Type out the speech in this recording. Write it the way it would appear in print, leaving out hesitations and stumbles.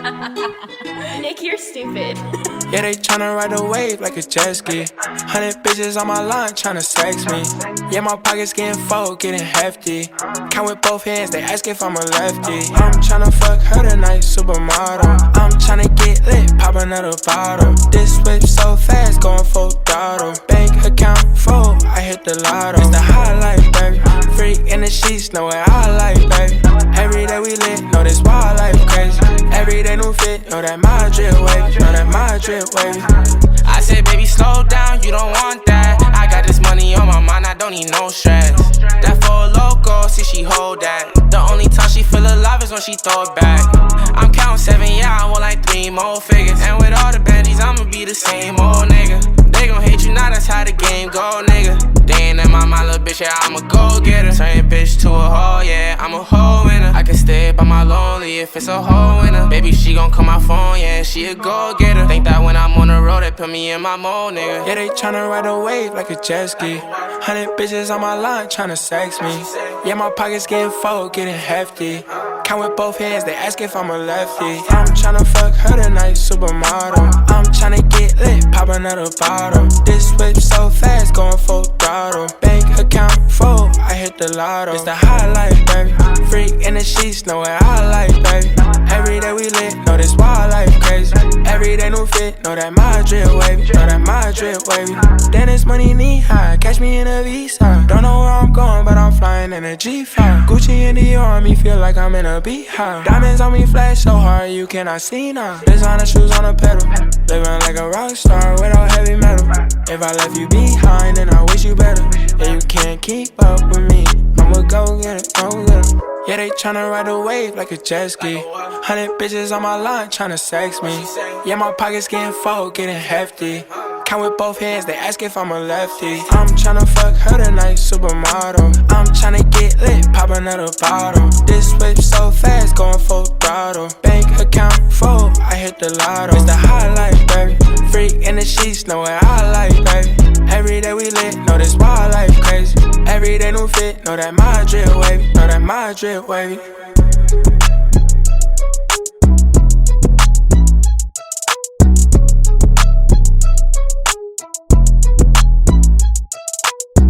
Nick, you're stupid. Yeah, they tryna ride the wave like a jet ski. 100 bitches on my line tryna sex me. Yeah, my pockets getting full, getting hefty. Count with both hands, they ask if I'm a lefty. I'm tryna fuck her tonight, supermodel. I'm tryna get lit, pop another bottle. This whip so fast, going full throttle. Bank account full, I hit the lotto. It's the high life, baby. Freak in the sheets, know what I like, baby. Every day we lit, know this wild life crazy. Every day new fit, know that my drip wavy, know that my drip wavy. I said, baby, slow down, you don't want that. I got this money on my mind, I don't need no stress. That for a loco, see she hold that. The only time she feel alive is when she throw it back. I'm counting 7, yeah, I want like 3 more figures. And with all the baddies, I'ma be the same old nigga. They gon' hate you now, that's how the game go, nigga. They ain't in my mind, little bitch, yeah, I'm a go-getter. Turn bitch to a hoe, yeah, I'm a hoe winner. I can stay by my lonely if it's a hoe winner. Baby, she gon' call my phone, yeah, she a go-getter. Think that when I'm on the road, they put me in my mode, nigga. Yeah, they tryna ride a wave like a jet ski. 100 bitches on my line tryna sex me. Yeah, my pockets getting full, getting hefty. Count with both hands, they ask if I'm a lefty. I'm tryna fuck her tonight, supermodel. I'm tryna get lit, pop another bottle. This whip so fast, going full throttle. Bank account full, I hit the lotto. It's the high life, baby. Freak in the sheets, know what I like, baby. Every day we lit, know this wild life crazy. Every day new fit, know that my drip wavy, know that my drip wavy. Then it's money knee high, catch me in a Visa. Don't know where I'm going, but I'm flying in a G5. Gucci and Dior on me, feel like I'm in a beehive. Diamonds on me flash so hard, you cannot see now. Designer shoes on a pedal, living like a rock star without heavy metal. If I left you behind, then I wish you better. Yeah, you can't keep up with me, I'ma go get it, go get it. Yeah, they tryna ride a wave like a jet ski. 100 bitches on my line tryna sex me. Yeah, my pockets getting full, getting hefty. Count with both hands, they ask if I'm a lefty. I'm tryna fuck her tonight, supermodel. I'm tryna get lit, pop another bottle. This whip so fast, going full throttle. Bank account full, I hit the lotto. It's the high life, baby. Freak in the sheets, know what I like, baby. Every day we lit, know this wild life crazy. Every day new fit, know that my drip wavy, know that my drip wavy.